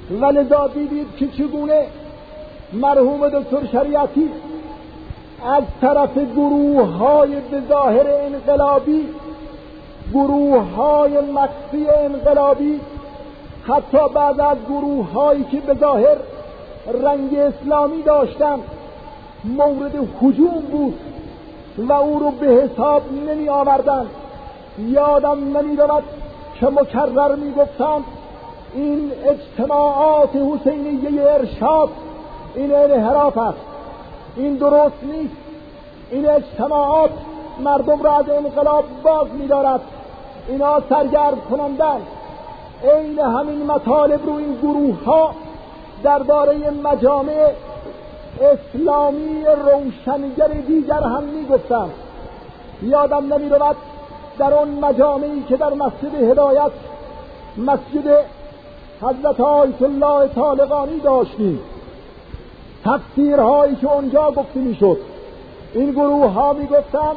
و لذا دیدید که چگونه مرحوم دکتر شریعتی از طرف گروه‌های به ظاهر انقلابی، گروه‌های مخفی انقلابی، حتی بعض از گروه‌هایی که به ظاهر رنگ اسلامی داشتند مورد هجوم بود و او رو به حساب نمی آوردند. یادم نمی رود که مکرر می گفتند این اجتماعات حسینیه ارشاد این انحراف است، این درست نیست، این اجتماعات مردم را از انقلاب باز می دارد، اینا سرگرم کنندن. این همین مطالب رو این گروه ها درباره مجامع اسلامی روشنگر دیگر هم می گفتند. یادم نمی رود در اون مجامعی که در مسجد هدایت، مسجد حضرت آیت الله طالقانی داشتیم، تفسیرهایی که اونجا گفته می شد، این گروه ها می گفتند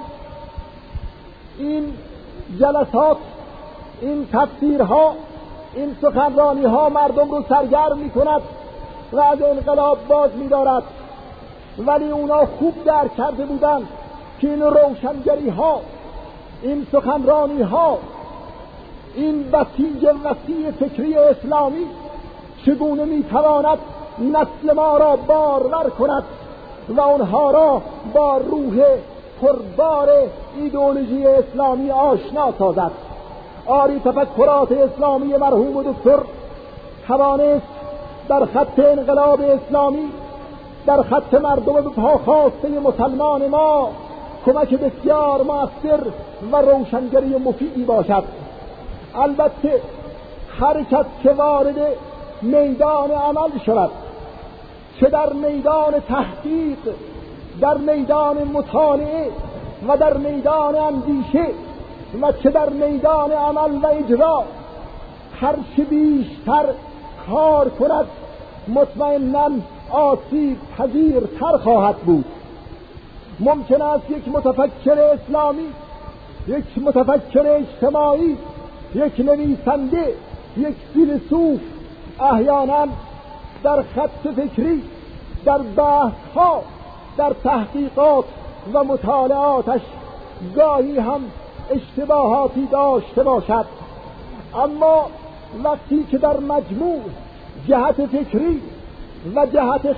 این جلسات، این تفسیرها، این سخنرانی ها مردم رو سرگرم می کند و از انقلاب باز می دارد. ولی اونا خوب درک کرده بودند که این روشنگری ها، این سخنرانی ها، این بسیج وسیع فکری اسلامی چگونه می تواند نسل ما را بارور کند و اونها را با روح پربار ایدئولوژی اسلامی آشنا سازد. آری تفکرات اسلامی مرحوم دکتر توانست در خط انقلاب اسلامی، در خط مردم به پاخواسته مسلمان ما کمک بسیار مؤثر و روشنگری مفیدی باشد. البته هر کس که وارد میدان عمل شود، چه در میدان تحقیق، در میدان مطالعه و در میدان اندیشه و چه در میدان عمل و اجرا، هر چه بیشتر کار کند مطمئناً آسیب پذیرتر خواهد بود. ممکن است یک متفکر اسلامی، یک متفکر اجتماعی، یک نویسنده، یک فیلسوف احیانا در خط فکری، در بحث‌ها، در تحقیقات و مطالعاتش گاهی هم اشتباهاتی داشته باشد، اما وقتی که در مجموع جهت فکری و جهت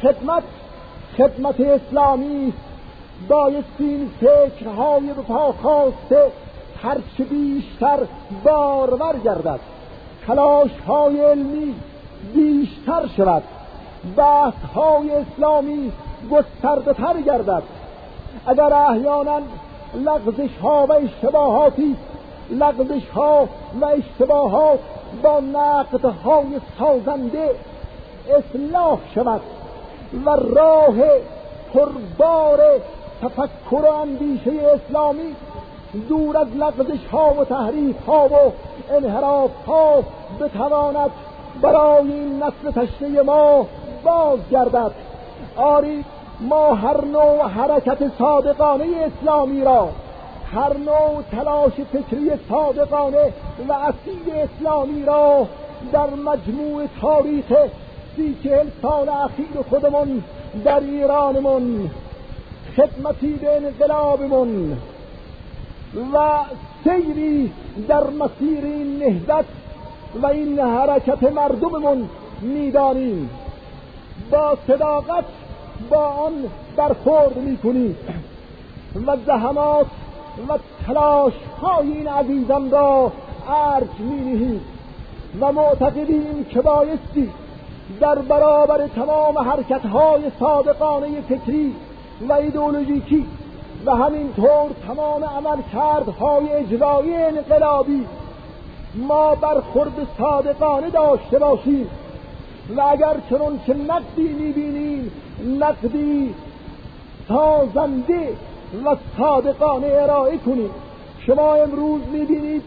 خدمت اسلامی بایستی این فکرهای به پا خواسته هرچه بیشتر بارور گردد، تلاش‌های علمی بیشتر شود، بحث‌های اسلامی گسترده‌تر گردد. اگر احیانا لغزش‌ها و اشتباهاتی، لغزش‌ها و اشتباهات با نقدهای سازنده اصلاح شود و راه پربار تفکر و اندیشه اسلامی دور از لغزش‌ها و تحریف‌ها و انحراف‌ها بتواند برای این نسل تشنه ما بازگردد. آری ما هر نوع حرکت صادقانه اسلامی را، هر نوع تلاش فکری صادقانه و اصیل اسلامی را در مجموع تاریخ 30-40 سال اخیر خودمون در ایرانمون، خدمتی به انقلابمون و سیری در مسیر این نهضت و این حرکت مردممون میدانیم. با صداقت با آن برخورد میکنیم و زحمات و تلاش های این عزیزان را ارج مینهیم و معتقدیم که بایستی در برابر تمام حرکت های صادقانه فکری و ایدئولوژیکی و همینطور تمام عملکردهای اجرایی انقلابی ما برخورد صادقانه داشته باشیم و اگر چنون که نقدی میبینیم نقدی سازنده و صادقانه ارائه کنیم. شما امروز میبینید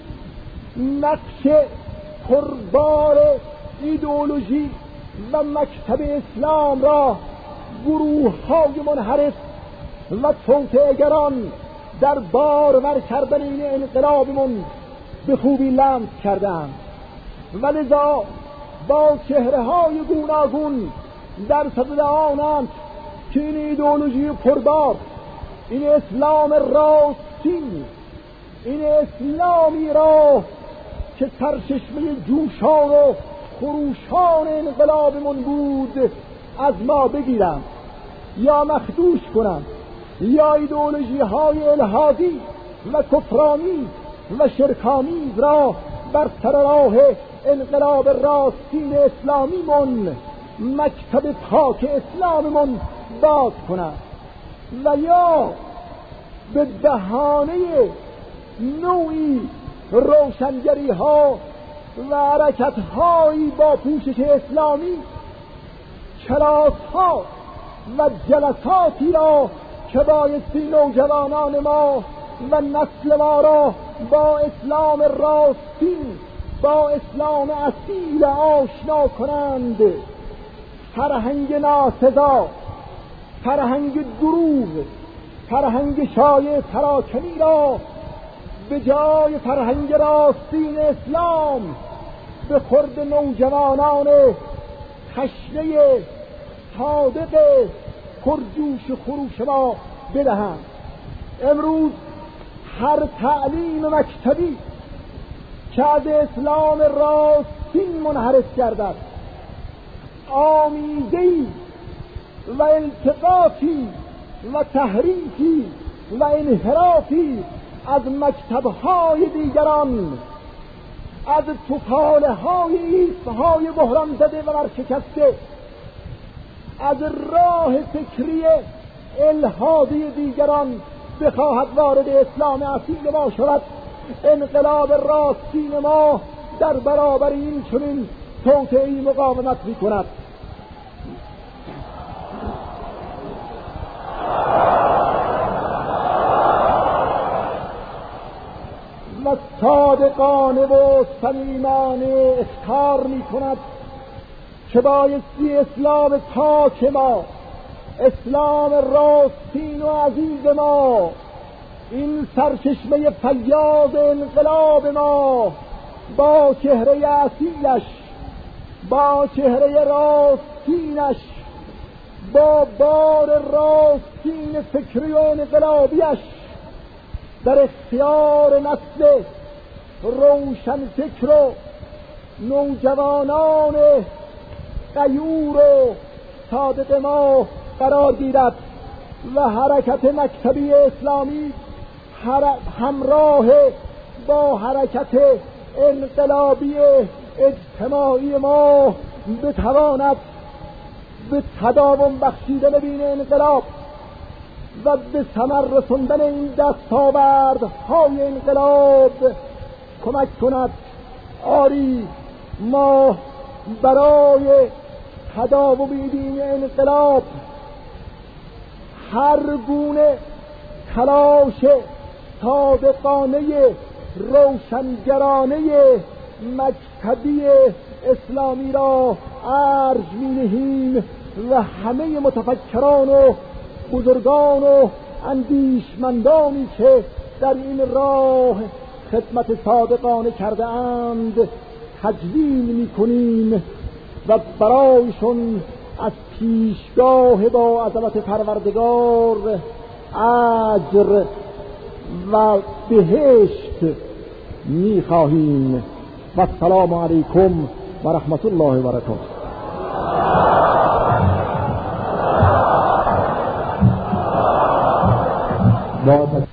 نقش پربار ایدئولوژی و مکتب اسلام را گروه های منحرف و توطئه‌گران در بارور کردن این انقلابمون به خوبی لمس کردند و لذا با چهره‌های گوناگون در صدد آنند که این ایدئولوژی پربار، این اسلام راستین، این اسلامی را که سرچشمه جوشان و خروشان انقلابمون بود از ما بگیرند یا مخدوش کنند، یا ایدئولوژی های الحادی و کفرآمیز و شرک‌آمیز را بر سر راه انقلاب راستین اسلامیمون، مکتب پاک اسلاممون باز کنند، و یا به بهانه نوعی روشنگری ها و حرکت هایی با پوشش اسلامی کلاس ها و جلساتی را که بایستی نوجوانان ما و نسل ما را با اسلام راستین، با اسلام اصیل آشنا کنند، فرهنگ ناسزا، فرهنگ دروغ، فرهنگ شایع پراکنی را به جای فرهنگ راستین اسلام به خورد نوجوانان تشنه صادق پرجوش خروش ما بدهند. امروز هر تعلیم مکتبی که از اسلام راستین منحرف گردد، آمیزه‌ای و التقاطی و تحریفی و انحرافی از مکتب‌های دیگران، از توپاله‌های ایست‌های بحران زده و برشکسته، از راه فکری الحادی دیگران بخواهد وارد اسلام اصیل ما شود، انقلاب راستین ما در برابر این چنین توطئه‌ای مقاومت می‌کند. و صادقانه و صمیمانه اختار می‌کند که بایستی اسلام پاک ما، اسلام راستین و عزیز ما، این سرچشمه فیاض انقلاب ما با چهره اصیلش، با چهره راستینش، با بار راستین فکری و انقلابیش در اختیار نسل روشن فکر و نوجوانان غیور و صادق ما قرار گیرد و حرکت مکتبی اسلامی همراه با حرکت انقلابی اجتماعی ما بتواند به تداوم بخشیدن بین انقلاب و به ثمر رساندن این دستاوردهای انقلاب کمک کند. آری ما برای تداوم این انقلاب هر گونه تلاش صادقانه روشنگرانه مکتبی اسلامی را ارج می‌نهیم و همه متفکران و بزرگان و اندیشمندانی که در این راه خدمت صادقانه کرده اند تجلیل می‌کنیم و برایشون از پیشگاه با عظمت پروردگار اجر و بهشت می‌خواهیم. و السلام علیکم و رحمت الله و برکاته.